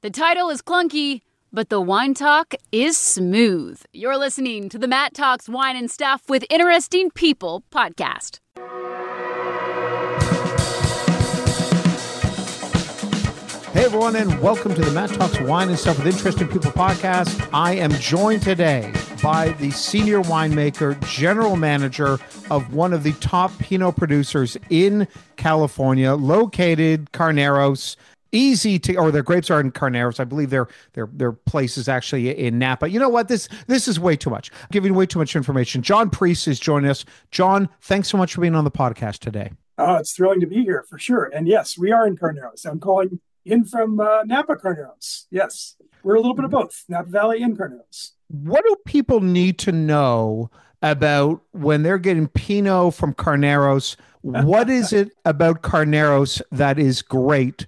The title is clunky, but the wine talk is smooth. You're listening to the Matt Talks Wine and Stuff with Interesting People podcast. Hey everyone, and welcome to the Matt Talks Wine and Stuff with Interesting People podcast. I am joined today by the senior winemaker, general manager of one of the top Pinot producers in California, located Carneros. Easy to, or their grapes are in Carneros. I believe their place is actually in Napa. You know what? This is way too much. I'm giving way too much information. John Priest is joining us. John, thanks so much for being on the podcast today. It's thrilling to be here for sure. And yes, we are in Carneros. I'm calling in from Napa Carneros. Yes, we're a little bit of both, Napa Valley and Carneros. What do people need to know about when they're getting Pinot from Carneros? What is it about Carneros that is great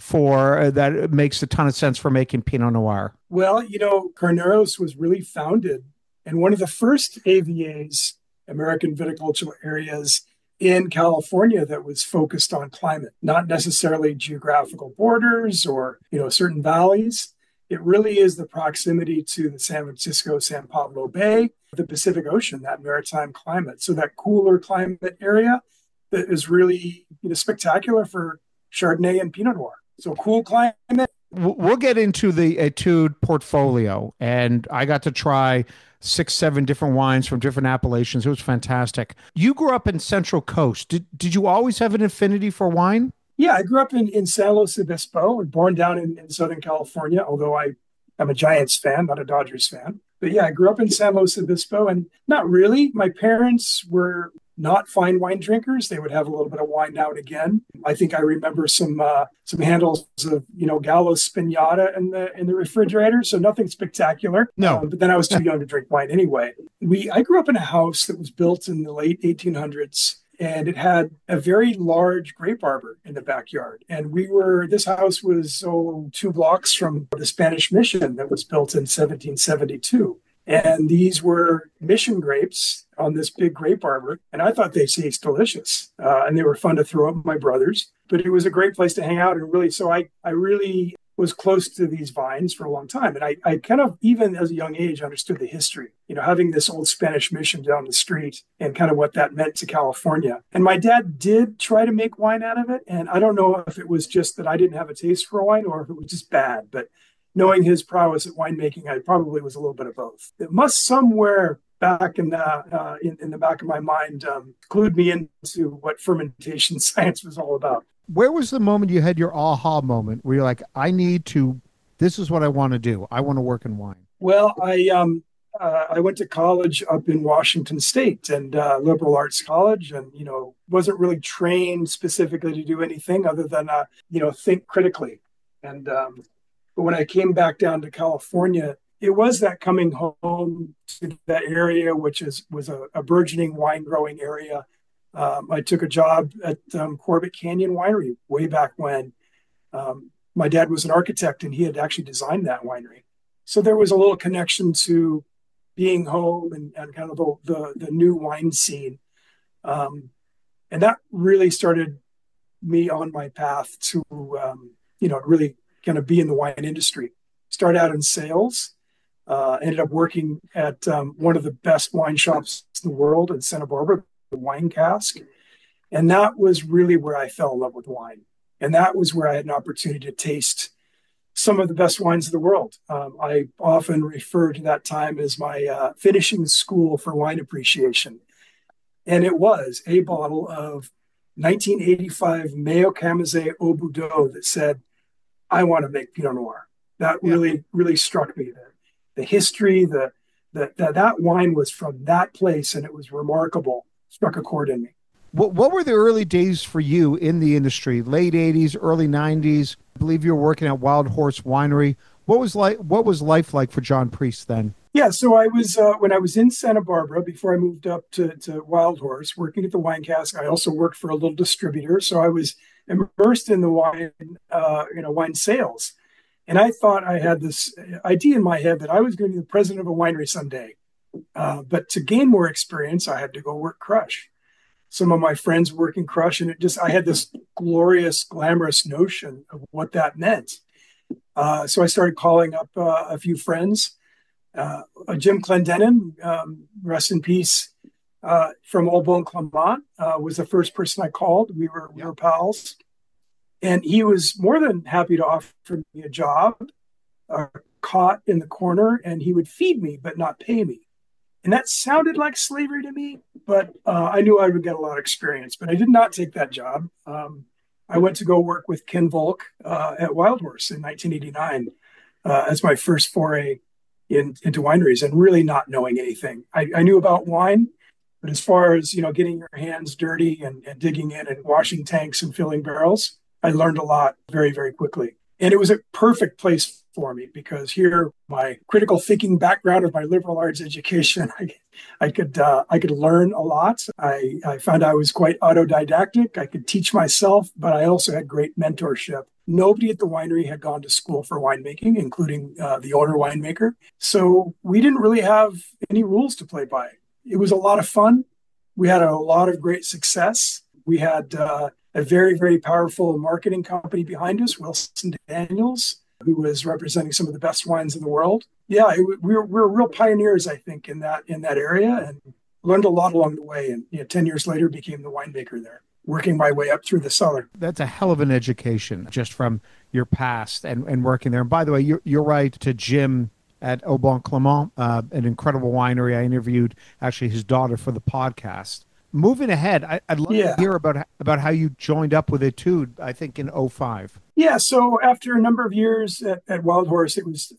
for that makes a ton of sense for making Pinot Noir? Well, you know, Carneros was really founded in one of the first AVAs, American viticultural areas in California, that was focused on climate, not necessarily geographical borders or, you know, certain valleys. It really is the proximity to the San Francisco, San Pablo Bay, the Pacific Ocean, that maritime climate. So that cooler climate area that is really, you know, spectacular for Chardonnay and Pinot Noir. So cool climate. We'll get into the Etude portfolio, and I got to try 6-7 different wines from different appellations. It was fantastic. You grew up in Central Coast. Did you always have an affinity for wine? Yeah, I grew up in San Luis Obispo and born down in Southern California, although I'm a Giants fan, not a Dodgers fan. But yeah, I grew up in San Luis Obispo, and not really. My parents were not fine wine drinkers. They would have a little bit of wine now and again. I think I remember some handles of, you know, Gallo Spinata in the refrigerator. So nothing spectacular. No. But then I was too young to drink wine anyway. I grew up in a house that was built in the late 1800s. And it had a very large grape arbor in the backyard. And this house was 2 blocks from the Spanish Mission that was built in 1772. And these were mission grapes on this big grape arbor. And I thought they tasted delicious. And they were fun to throw up with my brothers. But it was a great place to hang out. And really, so I really was close to these vines for a long time. And I kind of, even as a young age, understood the history, you know, having this old Spanish mission down the street and kind of what that meant to California. And my dad did try to make wine out of it. And I don't know if it was just that I didn't have a taste for wine or if it was just bad. But knowing his prowess at winemaking, I probably was a little bit of both. It must somewhere back in the back of my mind clued me into what fermentation science was all about. Where was the moment you had your aha moment where you're like, this is what I want to do. I want to work in wine? Well, I went to college up in Washington State and liberal arts college, and, you know, wasn't really trained specifically to do anything other than, think critically. And but when I came back down to California, it was that coming home to that area, which was a burgeoning wine growing area. I took a job at Corbett Canyon Winery way back when. My dad was an architect, and he had actually designed that winery. So there was a little connection to being home and kind of the new wine scene. And that really started me on my path to, really kind of be in the wine industry. Started out in sales, ended up working at one of the best wine shops in the world in Santa Barbara, the Wine Cask. And that was really where I fell in love with wine. And that was where I had an opportunity to taste some of the best wines of the world. I often refer to that time as my finishing school for wine appreciation. And it was a bottle of 1985 Mayo Camazé Au Boudeau that said, I want to make Pinot Noir. That really struck me. The history, that wine was from that place, and it was remarkable. Struck a chord in me. What were the early days for you in the industry? Late 80s, early 90s? I believe you were working at Wild Horse Winery. What was life like for John Priest then? Yeah, so I was when I was in Santa Barbara before I moved up to Wild Horse, working at the Wine Cask. I also worked for a little distributor, so I was immersed in the wine sales. And I thought I had this idea in my head that I was going to be the president of a winery someday. But to gain more experience, I had to go work crush. Some of my friends working crush, and I had this glorious, glamorous notion of what that meant. So I started calling up a few friends. Jim Clendenin, rest in peace, from Au Bon Clement, was the first person I called. We were pals, and he was more than happy to offer me a job, caught in the corner, and he would feed me but not pay me. And that sounded like slavery to me, but I knew I would get a lot of experience. But I did not take that job. I went to go work with Ken Volk at Wild Horse in 1989 as my first foray into wineries, and really not knowing anything. I knew about wine, but as far as getting your hands dirty and digging in and washing tanks and filling barrels, I learned a lot very, very quickly. And it was a perfect place for me because here, my critical thinking background of my liberal arts education, I could learn a lot. I found I was quite autodidactic. I could teach myself, but I also had great mentorship. Nobody at the winery had gone to school for winemaking, including the owner winemaker. So we didn't really have any rules to play by. It was a lot of fun. We had a lot of great success. We had a very, very powerful marketing company behind us, Wilson Daniels, who was representing some of the best wines in the world. Yeah, we were real pioneers, I think, in that area, and learned a lot along the way. And 10 years later, became the winemaker there, working my way up through the cellar. That's a hell of an education just from your past and working there. And by the way, you're right to Jim at Au Bon Clement, an incredible winery. I interviewed actually his daughter for the podcast. Moving ahead, I'd love to hear about how you joined up with Etude, I think in 2005. Yeah, so after a number of years at Wild Horse, it was,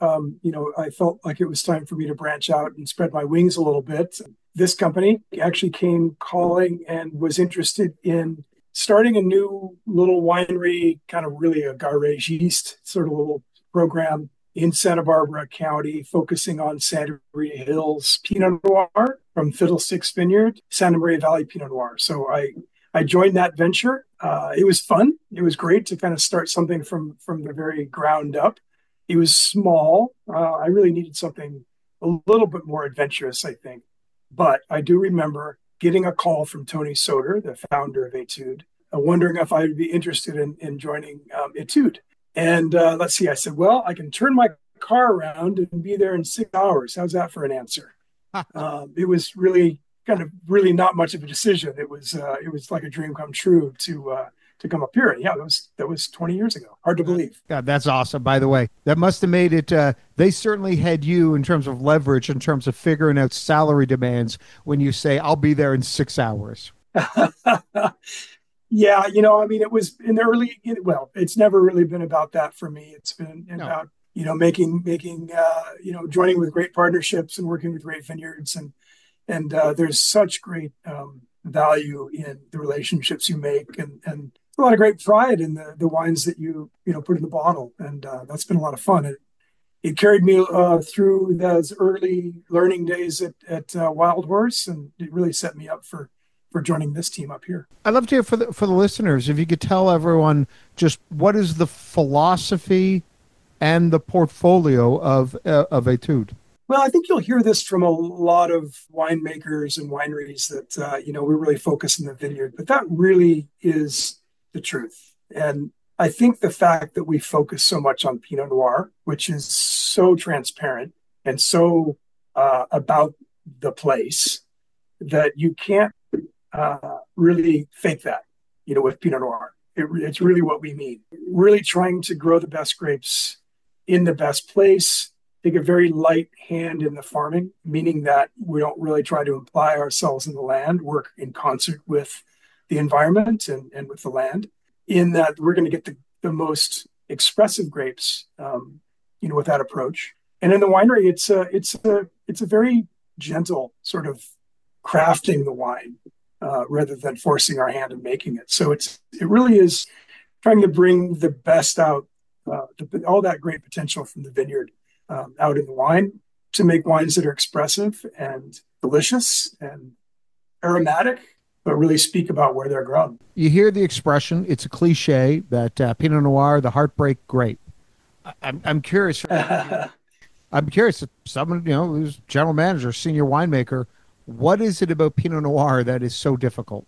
I felt like it was time for me to branch out and spread my wings a little bit. This company actually came calling and was interested in starting a new little winery, kind of really a garagiste sort of little program in Santa Barbara County, focusing on Santa Maria Hills Pinot Noir from Fiddlesticks Vineyard, Santa Maria Valley Pinot Noir. So I joined that venture. It was fun. It was great to kind of start something from the very ground up. It was small. I really needed something a little bit more adventurous, I think. But I do remember getting a call from Tony Soter, the founder of Etude, wondering if I would be interested in joining Etude. And let's see, I said, well, I can turn my car around and be there in 6 hours. How's that for an answer? It was really not much of a decision. It was like a dream come true to come up here. And yeah, that was 20 years ago. Hard to believe. God, that's awesome. By the way, that must have made it. They certainly had you in terms of leverage, in terms of figuring out salary demands when you say, I'll be there in 6 hours. Yeah, it was in the early, it's never really been about that for me. It's been about, making, joining with great partnerships and working with great vineyards. And there's such great value in the relationships you make and a lot of great pride in the wines that you put in the bottle. And that's been a lot of fun. It carried me through those early learning days at Wild Horse, and it really set me up for joining this team up here. I'd love to hear for the listeners, if you could tell everyone just what is the philosophy and the portfolio of Etude. Well, I think you'll hear this from a lot of winemakers and wineries that, we really focus in the vineyard, but that really is the truth. And I think the fact that we focus so much on Pinot Noir, which is so transparent and so about the place, that you can't really fake that, with Pinot Noir. It's really what we mean. Really trying to grow the best grapes in the best place, take a very light hand in the farming, meaning that we don't really try to imply ourselves in the land, work in concert with the environment and with the land, in that we're going to get the most expressive grapes, with that approach. And in the winery, it's a very gentle sort of crafting the wine rather than forcing our hand and making it. So it really is trying to bring the best out, all that great potential from the vineyard out in the wine to make wines that are expressive and delicious and aromatic, but really speak about where they're grown. You hear the expression, it's a cliche, that Pinot Noir, the heartbreak grape. I'm curious. I'm curious if someone, who's general manager, senior winemaker, what is it about Pinot Noir that is so difficult?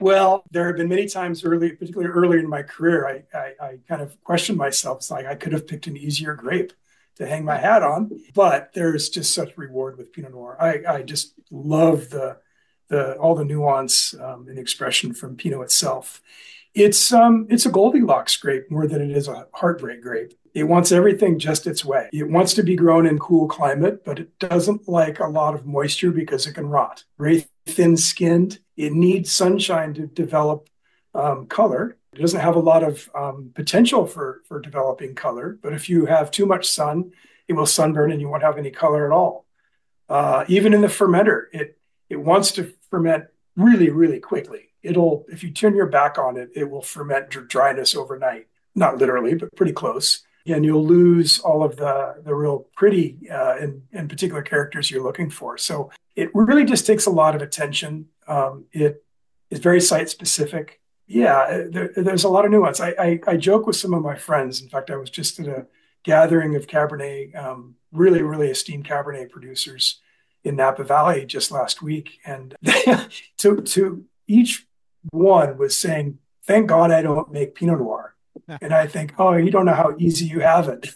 Well, there have been many times early, particularly early in my career, I kind of questioned myself. It's like I could have picked an easier grape to hang my hat on, but there's just such reward with Pinot Noir. I just love the all the nuance and expression from Pinot itself. It's a Goldilocks grape more than it is a heartbreak grape. It wants everything just its way. It wants to be grown in cool climate, but it doesn't like a lot of moisture because it can rot. Very thin skinned. It needs sunshine to develop color. It doesn't have a lot of potential for developing color, but if you have too much sun, it will sunburn and you won't have any color at all. Even in the fermenter, it wants to ferment really, really quickly. If you turn your back on it, it will ferment dryness overnight. Not literally, but pretty close. And you'll lose all of the real pretty and particular characters you're looking for. So it really just takes a lot of attention. It is very site specific. Yeah, there's a lot of nuance. I joke with some of my friends. In fact, I was just at a gathering of Cabernet, really, really esteemed Cabernet producers in Napa Valley just last week. And to each one was saying, thank God I don't make Pinot Noir. And I think, oh, you don't know how easy you have it.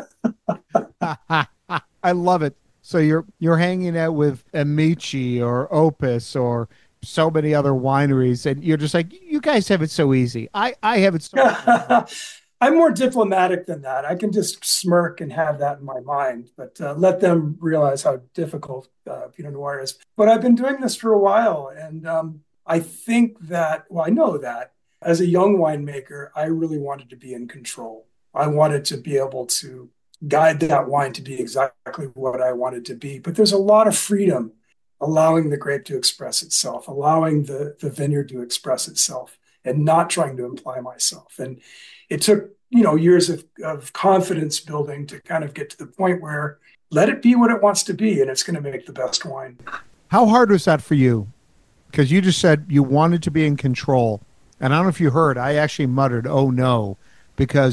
I love it. So you're hanging out with Amici or Opus or so many other wineries, and you're just like, you guys have it so easy. I have it so easy. I'm more diplomatic than that. I can just smirk and have that in my mind, but let them realize how difficult Pinot Noir is. But I've been doing this for a while, and I think that, well, I know that as a young winemaker, I really wanted to be in control. I wanted to be able to guide that wine to be exactly what I wanted to be. But there's a lot of freedom allowing the grape to express itself, allowing the vineyard to express itself, and not trying to imply myself. And it took, years of confidence building to kind of get to the point where let it be what it wants to be, and it's going to make the best wine. How hard was that for you? Because you just said you wanted to be in control. And I don't know if you heard, I actually muttered, oh no, because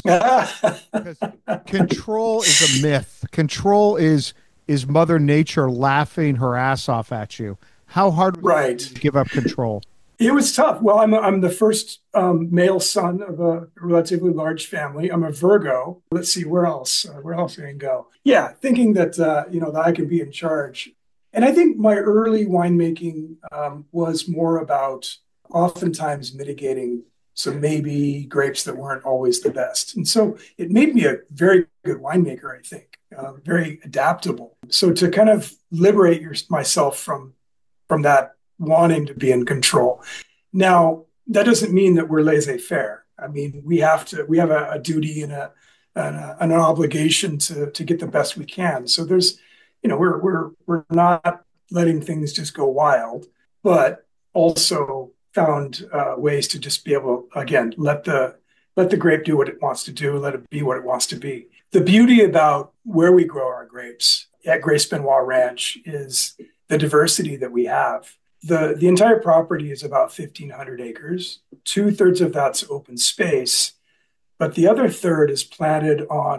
control is a myth. Control is Mother Nature laughing her ass off at you. How hard was it to give up control? It was tough. Well, I'm the first male son of a relatively large family. I'm a Virgo. Let's see, where else? Where else can I go? Yeah, thinking that, that I can be in charge. And I think my early winemaking was more about oftentimes mitigating some maybe grapes that weren't always the best. And so it made me a very good winemaker, I think, very adaptable. So to kind of liberate myself from that wanting to be in control. Now, that doesn't mean that we're laissez-faire. I mean, we have a duty and an obligation to get the best we can. So there's, we're not letting things just go wild, but also found ways to just be able to, again, let the grape do what it wants to do, let it be what it wants to be. The beauty about where we grow our grapes at Grace Benoit Ranch is the diversity that we have. The entire property is about 1,500 acres. 2/3 of that's open space, but the other third is planted on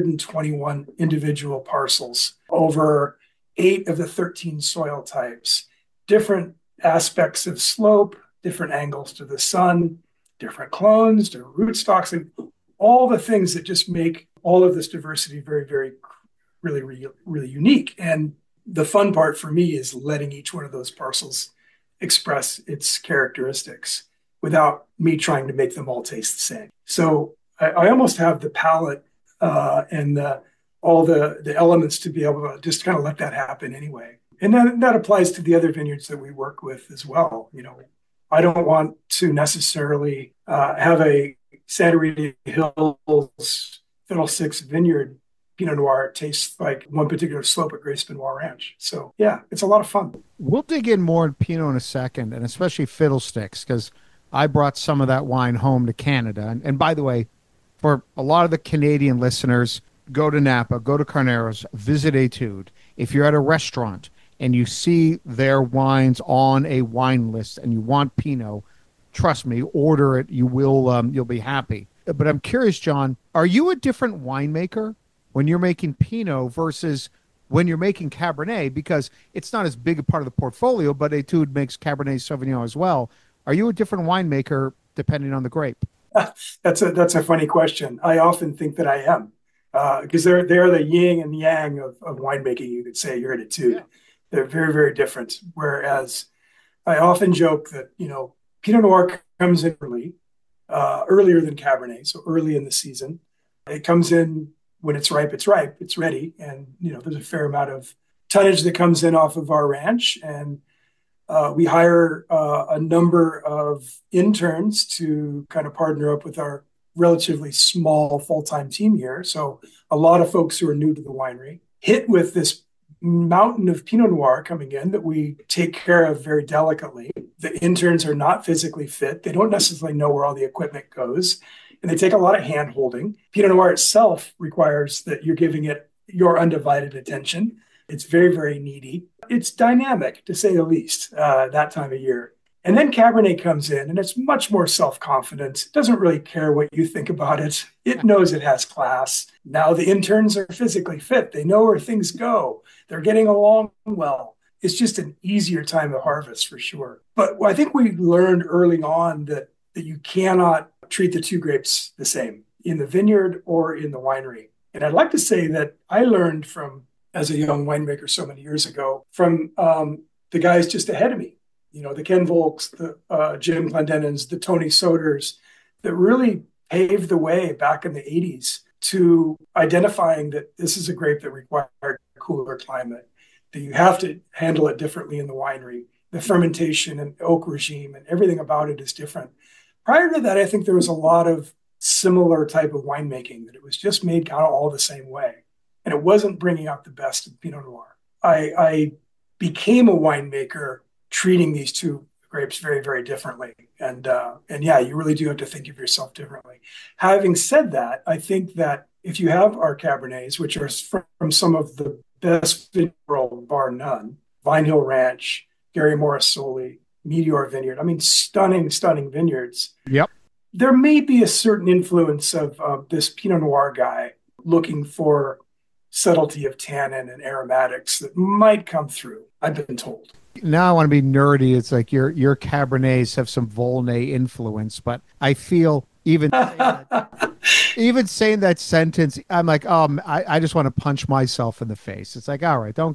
121 individual parcels over 8 of the 13 soil types, different aspects of slope, different angles to the sun, different clones, different rootstocks, and all the things that just make all of this diversity very, very, really, really, really unique. And the fun part for me is letting each one of those parcels express its characteristics without me trying to make them all taste the same. So I almost have the palate and all the elements to be able to just kind of let that happen anyway. And that applies to the other vineyards that we work with as well. I don't want to necessarily have a Santa Rita Hills Fiddlesticks vineyard Pinot Noir tastes like one particular slope at Grace Benoit Ranch. So yeah, it's a lot of fun. We'll dig in more in Pinot in a second, and especially Fiddlesticks, because I brought some of that wine home to Canada. And by the way, for a lot of the Canadian listeners, go to Napa, go to Carneros, visit Etude. If you're at a restaurant and you see their wines on a wine list and you want Pinot, trust me, order it. You'll be happy. But I'm curious, John, are you a different winemaker when you're making Pinot versus when you're making Cabernet? Because it's not as big a part of the portfolio, but Etude makes Cabernet Sauvignon as well. Are you a different winemaker depending on the grape? That's a funny question. I often think that I am, because they're the yin and yang of winemaking. You could say your attitude. Yeah. They're very, very different. Whereas I often joke that Pinot Noir comes in earlier than Cabernet, so early in the season. It comes in when it's ripe. It's ripe. It's ready, and there's a fair amount of tonnage that comes in off of our ranch, and we hire a number of interns to kind of partner up with our relatively small full-time team here. So a lot of folks who are new to the winery hit with this mountain of Pinot Noir coming in that we take care of very delicately. The interns are not physically fit. They don't necessarily know where all the equipment goes, and they take a lot of hand holding. Pinot Noir itself requires that you're giving it your undivided attention. It's very, very needy. It's dynamic, to say the least, that time of year. And then Cabernet comes in, and it's much more self-confident. It doesn't really care what you think about it. It knows it has class. Now the interns are physically fit. They know where things go. They're getting along well. It's just an easier time to harvest for sure. But I think we learned early on that you cannot treat the two grapes the same in the vineyard or in the winery. And I'd like to say that I learned as a young winemaker so many years ago, from the guys just ahead of me, the Ken Volks, the Jim Glendenens, the Tony Soders, that really paved the way back in the 80s to identifying that this is a grape that required a cooler climate, that you have to handle it differently in the winery. The fermentation and oak regime and everything about it is different. Prior to that, I think there was a lot of similar type of winemaking, that it was just made kind of all the same way. And it wasn't bringing out the best of Pinot Noir. I became a winemaker treating these two grapes very, very differently. And yeah, you really do have to think of yourself differently. Having said that, I think that if you have our Cabernets, which are from some of the best vineyards in the world, bar none, Vine Hill Ranch, Gary Morrisoli, Meteor Vineyard, I mean, stunning, stunning vineyards. Yep. There may be a certain influence of this Pinot Noir guy looking for subtlety of tannin and aromatics that might come through, I've been told. Now I want to be nerdy. It's like your Cabernets have some Volnay influence, but I feel even saying that sentence, I'm like, I just want to punch myself in the face. It's like, all right, don't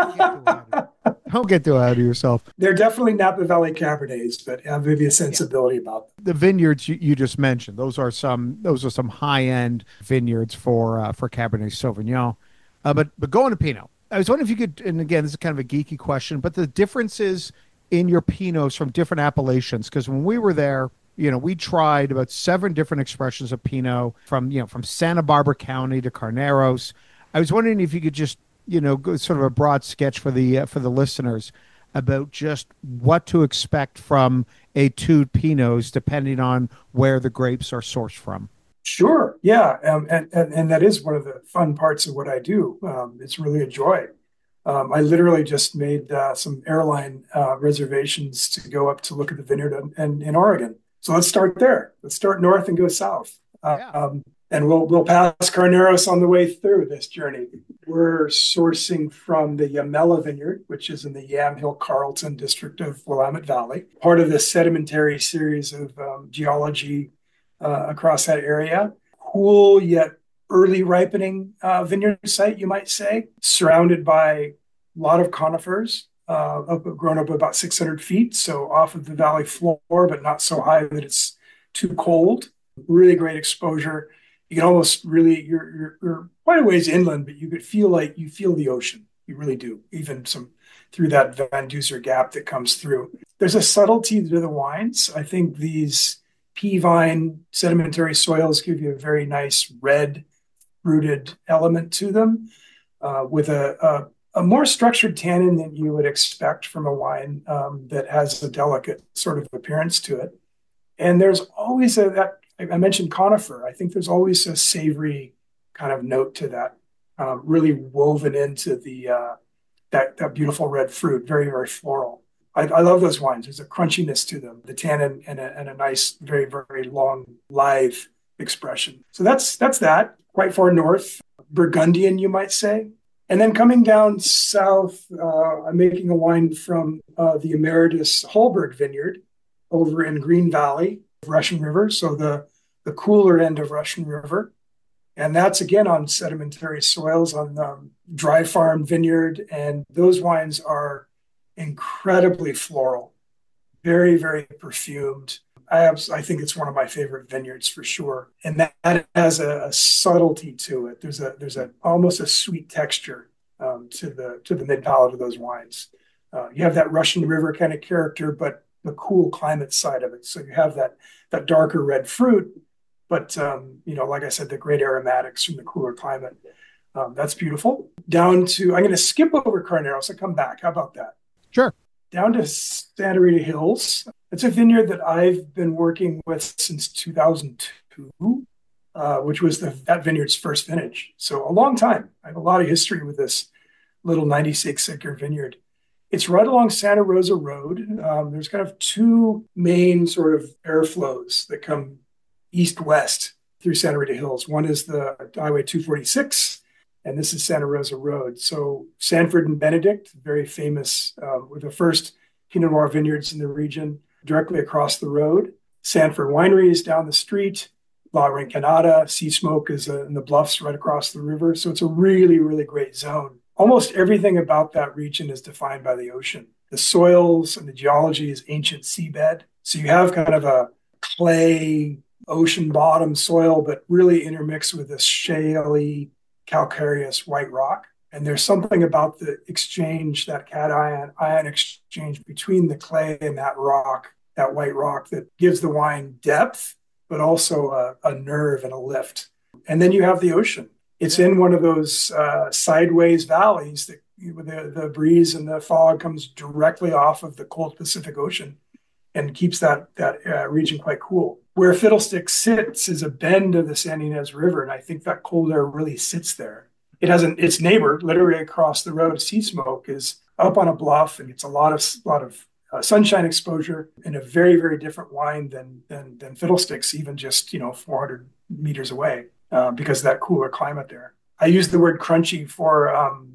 get too out of yourself. They're definitely Napa Valley Cabernets, but have maybe a sensibility about them. The vineyards you just mentioned, those are some high end vineyards for Cabernet Sauvignon. But going to Pinot, I was wondering if you could, and again, this is kind of a geeky question, but the differences in your Pinots from different appellations, because when we were there, we tried about 7 different expressions of Pinot from Santa Barbara County to Carneros. I was wondering if you could just, go sort of a broad sketch for the listeners about just what to expect from a two Pinots depending on where the grapes are sourced from. Sure. Yeah. And that is one of the fun parts of what I do. It's really a joy. I literally just made some airline reservations to go up to look at the vineyard in Oregon. So let's start there. Let's start north and go south. And we'll pass Carneros on the way through this journey. We're sourcing from the Yamela Vineyard, which is in the Yamhill-Carlton district of Willamette Valley, part of the sedimentary series of geology across that area. Cool yet early ripening vineyard site, you might say, surrounded by a lot of conifers, grown up about 600 feet, so off of the valley floor, but not so high that it's too cold. Really great exposure. You can almost really, you're quite a ways inland, but you could feel like you feel the ocean. You really do, even through that Van Duzer Gap that comes through. There's a subtlety to the wines. I think these pea vine sedimentary soils give you a very nice red rooted element to them, with a more structured tannin than you would expect from a wine that has a delicate sort of appearance to it. And there's always I mentioned conifer. I think there's always a savory kind of note to that, really woven into that beautiful red fruit, very, very floral. I love those wines. There's a crunchiness to them, the tannin, and a nice, very, very long, lithe expression. So that's that. Quite far north, Burgundian, you might say. And then coming down south, I'm making a wine from the Emeritus Hallberg Vineyard, over in Green Valley, Russian River, so the cooler end of Russian River. And that's again on sedimentary soils on dry farm vineyard. And those wines are incredibly floral, very, very perfumed. I think it's one of my favorite vineyards for sure. And that has a subtlety to it. There's a almost a sweet texture to the mid palate of those wines. You have that Russian River kind of character, but the cool climate side of it. So you have that darker red fruit, but like I said, the great aromatics from the cooler climate. That's beautiful. I'm going to skip over Carneros and come back. How about that? Sure. Down to Santa Rita Hills. It's a vineyard that I've been working with since 2002, which was that vineyard's first vintage. So a long time. I have a lot of history with this little 96-acre vineyard. It's right along Santa Rosa Road. There's kind of two main sort of airflows that come east-west through Santa Rita Hills. One is the Highway 246, and this is Santa Rosa Road. So Sanford and Benedict, very famous, were the first Pinot Noir vineyards in the region, directly across the road. Sanford Winery is down the street. La Rinconada, Sea Smoke is in the bluffs right across the river. So it's a really, really great zone. Almost everything about that region is defined by the ocean. The soils and the geology is ancient seabed. So you have kind of a clay, ocean bottom soil, but really intermixed with this shaly, calcareous white rock. And there's something about the exchange, that cation-ion exchange between the clay and that rock, that white rock, that gives the wine depth, but also a nerve and a lift. And then you have the ocean. It's in one of those sideways valleys that the breeze and the fog comes directly off of the cold Pacific Ocean and keeps that region quite cool. Where Fiddlesticks sits is a bend of the San Ynez River, and I think that cold air really sits there. It has its neighbor, literally across the road, Sea Smoke, is up on a bluff and gets a lot of sunshine exposure, and a very, very different wine than Fiddlesticks, even just 400 meters away, because of that cooler climate there. I use the word crunchy for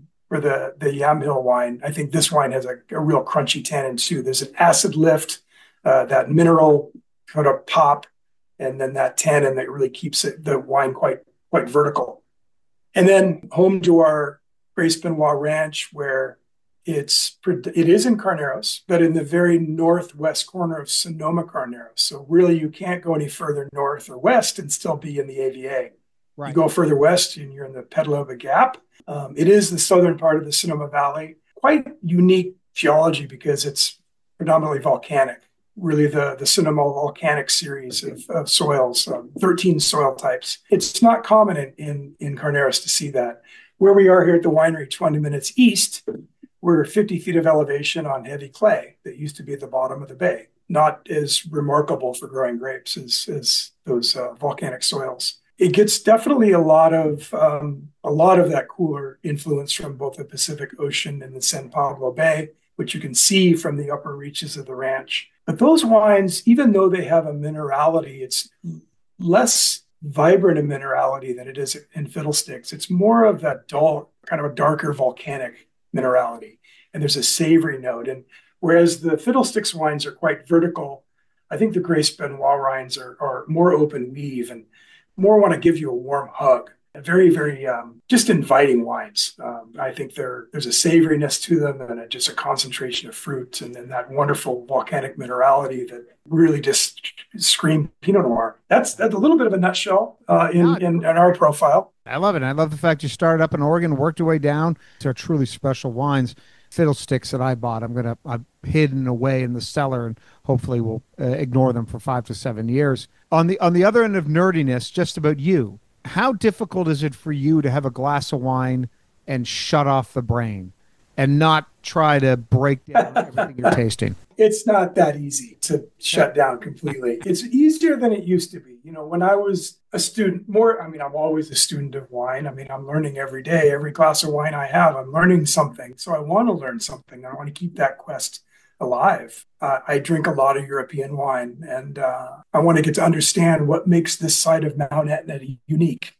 the Yamhill wine. I think this wine has a real crunchy tannin too. There's an acid lift, that mineral kind of pop, and then that tannin that really keeps the wine quite vertical. And then home to our Grace Benoit Ranch, where it is in Carneros, but in the very northwest corner of Sonoma Carneros. So really, you can't go any further north or west and still be in the AVA. Right. You go further west, and you're in the Petaluma Gap. It is the southern part of the Sonoma Valley. Quite unique geology because it's predominantly volcanic. Really, the Sonoma volcanic series of soils, 13 soil types. It's not common in Carneros to see that. Where we are here at the winery, 20 minutes east, we're 50 feet of elevation on heavy clay that used to be at the bottom of the bay. Not as remarkable for growing grapes as those volcanic soils. It gets definitely a lot of that cooler influence from both the Pacific Ocean and the San Pablo Bay, which you can see from the upper reaches of the ranch. But those wines, even though they have a minerality, it's less vibrant a minerality than it is in Fiddlesticks. It's more of that dull, kind of a darker volcanic minerality. And there's a savory note. And whereas the Fiddlesticks wines are quite vertical, I think the Grace Benoit wines are more open weave and more want to give you a warm hug. Very, very just inviting wines. I think there's a savoriness to them and just a concentration of fruit and then that wonderful volcanic minerality that really just scream Pinot Noir. That's a little bit of a nutshell in our profile. I love it. I love the fact you started up in Oregon, worked your way down to truly special wines. Fiddlesticks that I bought, I've hidden away in the cellar and hopefully will ignore them for 5 to 7 years. On the other end of nerdiness, just about you. How difficult is it for you to have a glass of wine and shut off the brain and not try to break down everything you're tasting? It's not that easy to shut down completely. It's easier than it used to be. When I was a student, I'm always a student of wine. I'm learning every day. Every glass of wine I have, I'm learning something. So I want to learn something. I want to keep that quest alive. I drink a lot of European wine, and I want to get to understand what makes this side of Mount Etna unique.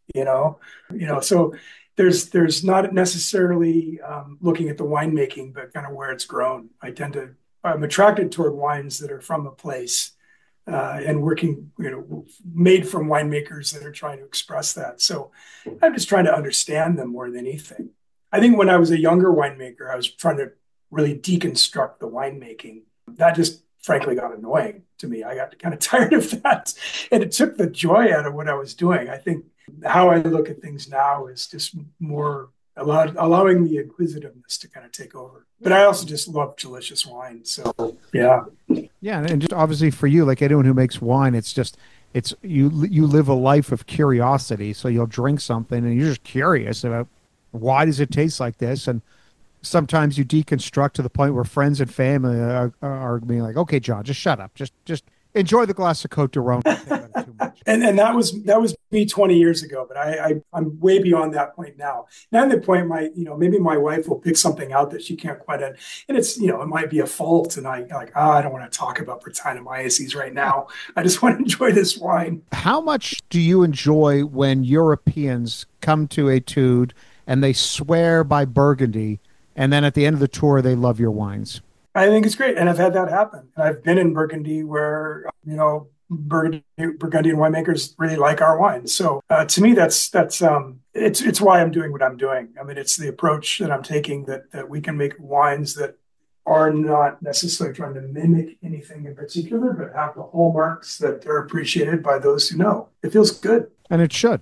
So there's not necessarily looking at the winemaking, but kind of where it's grown. I tend to I'm attracted toward wines that are from a place and working, made from winemakers that are trying to express that. So I'm just trying to understand them more than anything. I think when I was a younger winemaker, I was trying to really deconstruct the winemaking. That just frankly got annoying to me. I got kind of tired of that. And it took the joy out of what I was doing. I think how I look at things now is just more allowing the inquisitiveness to kind of take over. But I also just love delicious wine. So, yeah. Yeah. And just obviously for you, like anyone who makes wine, you live a life of curiosity. So you'll drink something and you're just curious about why does it taste like this? And sometimes you deconstruct to the point where friends and family are being like, okay, John, just shut up. Just enjoy the glass of Côte d'Aron. Too much. And that was me 20 years ago, but I'm way beyond that point now. Now at the point, maybe my wife will pick something out that she can't quite, and it's, it might be a fault. And I don't want to talk about Brettanomyces right now. I just want to enjoy this wine. How much do you enjoy when Europeans come to Etude and they swear by Burgundy, and then at the end of the tour, they love your wines? I think it's great. And I've had that happen. And I've been in Burgundy where, Burgundian winemakers really like our wines. So to me, that's it's why I'm doing what I'm doing. I mean, it's the approach that I'm taking that we can make wines that are not necessarily trying to mimic anything in particular, but have the hallmarks that are appreciated by those who know. It feels good. And it should,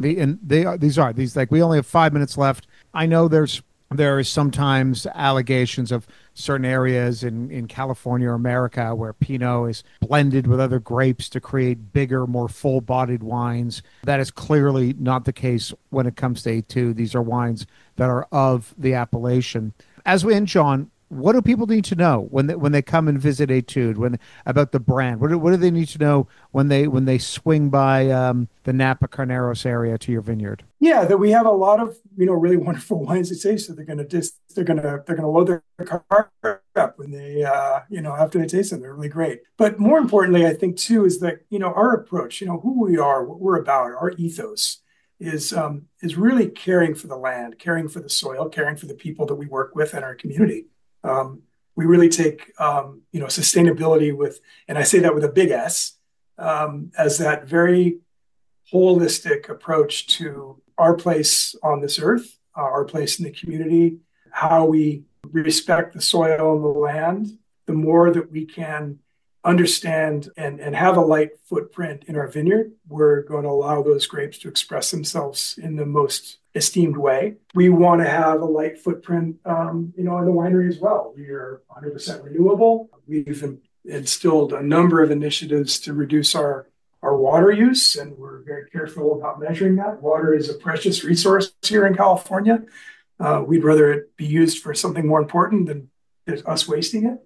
these like, we only have 5 minutes left. I know there is sometimes allegations of certain areas in California or America where Pinot is blended with other grapes to create bigger, more full-bodied wines. That is clearly not the case when it comes to Etude. These are wines that are of the appellation. As we end, John, what do people need to know when they come and visit Etude about the brand? What do they need to know when they swing by the Napa Carneros area to your vineyard? Yeah, that we have a lot of really wonderful wines to taste. So they're gonna load their car up when they after they taste them. They're really great. But more importantly, I think too is that our approach, who we are, what we're about, our ethos is really caring for the land, caring for the soil, caring for the people that we work with in our community. We really take, sustainability with, and I say that with a big S, as that very holistic approach to our place on this earth, our place in the community, how we respect the soil and the land. The more that we can understand and have a light footprint in our vineyard, we're going to allow those grapes to express themselves in the most esteemed way. We want to have a light footprint, in the winery as well. We are 100% renewable. We've instilled a number of initiatives to reduce our water use, and we're very careful about measuring that. Water is a precious resource here in California. We'd rather it be used for something more important than us wasting it.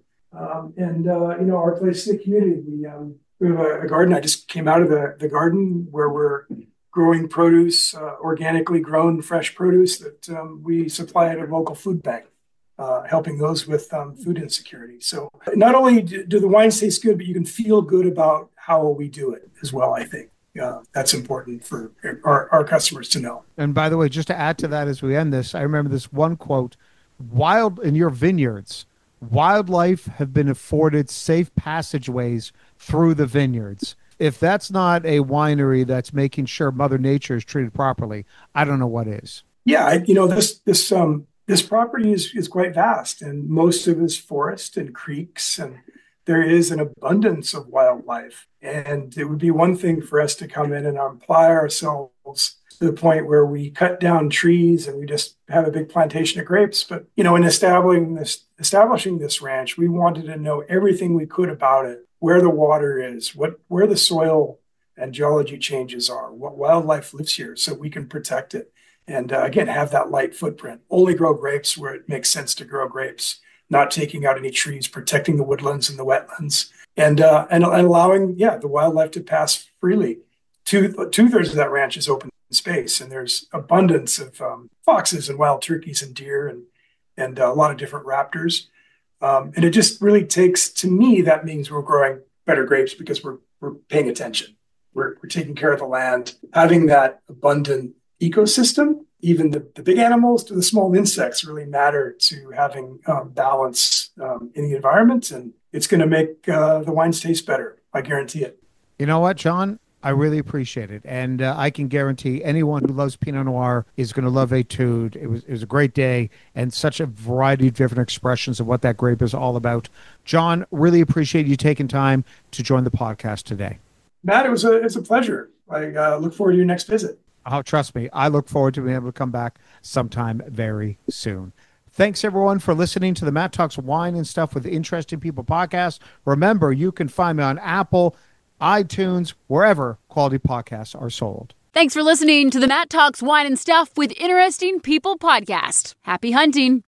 Our place in the community, we have a garden. I just came out of the garden where we're growing produce, organically grown fresh produce that we supply at a local food bank, helping those with food insecurity. So not only do the wines taste good, but you can feel good about how we do it as well, I think. That's important for our customers to know. And by the way, just to add to that as we end this, I remember this one quote: in your vineyards, wildlife have been afforded safe passageways through the vineyards. If that's not a winery that's making sure Mother Nature is treated properly, I don't know what is. Yeah, this property is quite vast, and most of it is forest and creeks, and there is an abundance of wildlife. And it would be one thing for us to come in and apply ourselves to the point where we cut down trees and we just have a big plantation of grapes. But, in establishing this ranch, we wanted to know everything we could about it, where the water is, where the soil and geology changes are, what wildlife lives here, so we can protect it. And again, have that light footprint. Only grow grapes where it makes sense to grow grapes, not taking out any trees, protecting the woodlands and the wetlands, and allowing the wildlife to pass freely. Two-thirds of that ranch is open space, and there's abundance of foxes and wild turkeys and deer and a lot of different raptors. And it just really takes, to me, that means we're growing better grapes because we're paying attention. We're taking care of the land. Having that abundant ecosystem even the big animals to the small insects really matter to having balance in the environment. And it's going to make the wines taste better. I guarantee it. You know what, John? I really appreciate it. And I can guarantee anyone who loves Pinot Noir is going to love Etude. It was a great day and such a variety of different expressions of what that grape is all about. John, really appreciate you taking time to join the podcast today. Matt, it's a pleasure. I look forward to your next visit. Oh, trust me, I look forward to being able to come back sometime very soon. Thanks, everyone, for listening to the Matt Talks Wine and Stuff with Interesting People podcast. Remember, you can find me on Apple, iTunes, wherever quality podcasts are sold. Thanks for listening to the Matt Talks Wine and Stuff with Interesting People podcast. Happy hunting.